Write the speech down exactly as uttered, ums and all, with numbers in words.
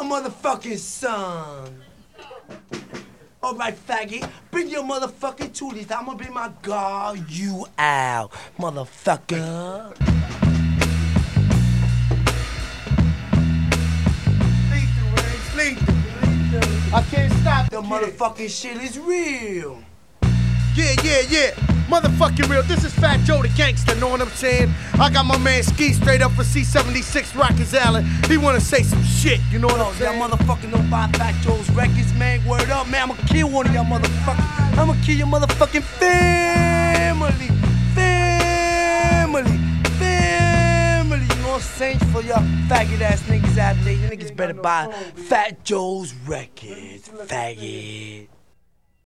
my motherfucking son. Alright, faggot, bring your motherfucking tooties. I'ma bring my guard you out, motherfucker. I can't stop the motherfucking shit is real. Yeah, yeah, yeah. Motherfucking real. This is Fat Joe the gangster, know what I'm saying? I got my man Ski straight up for C seventy-six Rikers Island. He wanna say some shit, you know what I'm saying? Y'all motherfucking don't buy Fat Joe's records, man. Word up, man. I'ma kill one of y'all motherfuckers. I'ma kill your motherfucking family. Family. Family. You know what I'm saying? For y'all faggot ass niggas out there, you niggas better buy Fat Joe's records, faggot.